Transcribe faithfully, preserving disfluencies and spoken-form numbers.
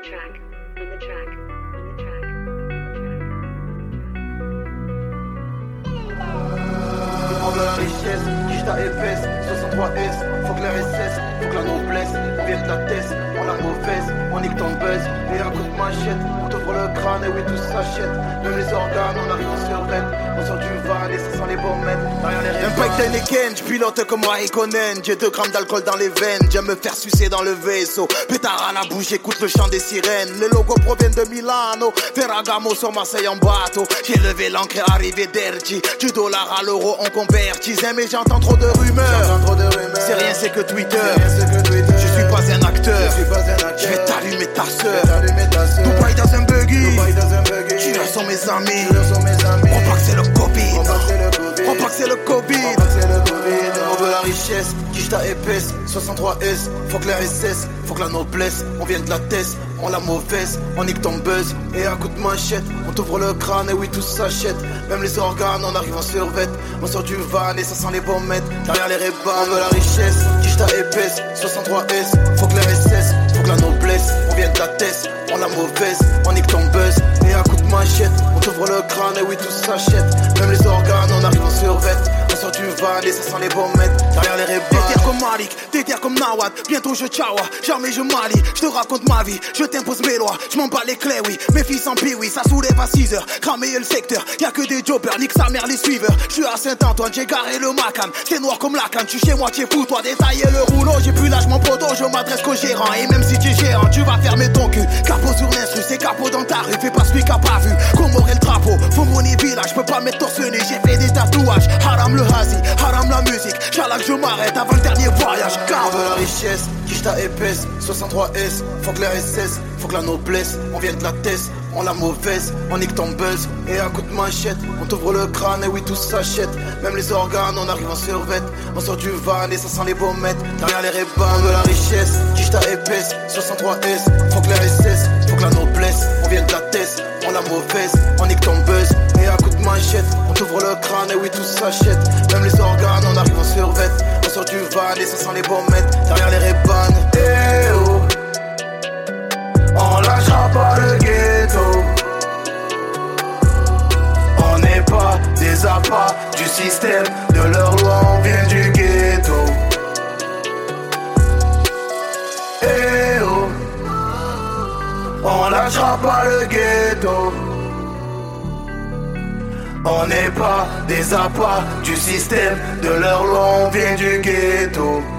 track, on the track, on the track. On veut la richesse, quicheta épaisse, soixante-trois S, faut que l'air cesse, faut que la noblesse, on vient de la tête, on la mauvaise, on nique ton buzz, et un coup de machette, on t'ouvre le crâne et oui tout s'achète, même les organes, on arrive en survette, on sort du van et ça sent les bombettes, derrière les rêves. Un pack d'Heineken, j'pilote comme Raikkonen, j'ai deux grammes d'alcool dans les veines, j'aime me faire sucer dans le vaisseau, pétard à la bouche, j'écoute le chant des sirènes, les logos proviennent de Milano, Ferragamo sur Marseille en bateau, j'ai levé l'encre et arrivé d'Ergi, du dollar à l'euro on convertit, mais j'entends trop de rumeurs, c'est rien c'est que Twitter, je suis pas un acteur, je vais t'allumer ta sœur, Dubaï dans un buggy, tu sont mes amis, crois pas que c'est le Covid, crois pas que c'est le Covid, on veut la richesse, quicheta épaisse, soixante-trois S, faut que l'air cesse, faut que la noblesse, on vient de la tête, on la mauvaise, on nique ton buzz, et à coup de manchette, on t'ouvre le crâne et oui tout s'achète, même les organes, on arrive en survette, on sort du van et ça sent les bombettes, derrière les rébans, on veut la richesse, quicheta épaisse, soixante-trois S, faut que l'air cesse, faut que la noblesse, on vient de la tête, on la mauvaise, on nique ton buzz, et à coup de manchette, on t'ouvre le crâne et oui tout s'achète, même les organes, on arrive en survette, on sort du van et ça sent les bombettes, derrière les rébans. Déterre comme Malik, déterre comme Nawad, bientôt je tchawa, jamais je mali, je te raconte ma vie, je t'impose mes lois, je m'en bats les clés, oui, mes fils en oui, ça soulève à six heures, cramé le secteur, y'a que des jobbers, nique sa mère les suiveurs, je suis à Saint-Antoine, j'ai garé le Macan, c'est noir comme la canne, tu chez moi, t'es fou, toi détailler le rouleau, j'ai plus l'âge mon poteau, je m'adresse qu'au gérant, et même si t'es gérant, tu vas fermer ton cul, capot sur l'instru, c'est capot dans ta rue, fais pas celui qu'a pas vu, Comoré le drapeau, faut mon village, je peux pas mettre torse nu, j'ai fait des tatouages, haram le hazi, haram la musique, j'allais que je m'arrête avant le dernier voyage, car on veut la richesse, quicheta épaisse, soixante-trois S, faut que l'air cesse, faut que la noblesse, on vient de la tête, on la mauvaise, on nique ton buzz, et à coup de manchette, on t'ouvre le crâne et oui tout s'achète, même les organes, on arrive en survette, on sort du van et ça sent les bombettes, derrière les rébans, on veut la richesse, quicheta épaisse, soixante-trois S, faut que l'air cesse, faut que la noblesse, on vient de la tête, on la mauvaise, on nique ton buzz, et à coup de manchette, on t'ouvre le crâne et oui tout s'achète, même les organes, on arrive en survette, on sort du van et ça sent les bombettes, derrière les rébans, eh oh, on lâchera pas le ghetto, on n'est pas des appâts du système, de leur loi on vient du ghetto, eh oh, on lâchera pas le ghetto, on n'est pas des appâts du système, de leur loi on vient du ghetto.